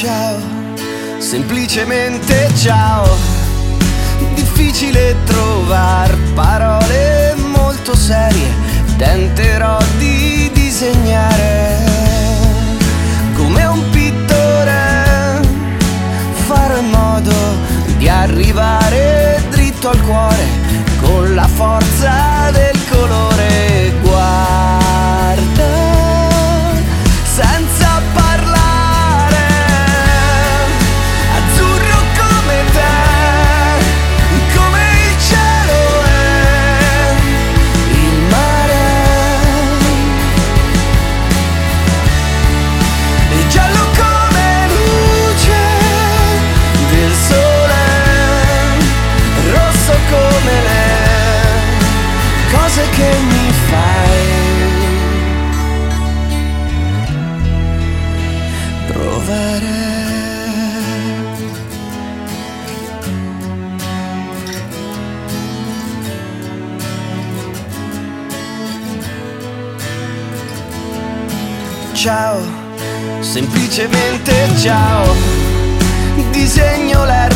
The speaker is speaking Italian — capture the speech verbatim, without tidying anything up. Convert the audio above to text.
Ciao, semplicemente ciao. Difficile trovar parole molto serie, tenterò di disegnare come un pittore, farò in modo di arrivare dritto al cuore con la forza del colore. Guarda, senza parlare, azzurro come te, come il cielo è il mare, e giallo come luce del sole, rosso come le cose che mi fai provare. Ciao, semplicemente ciao. Disegno l'R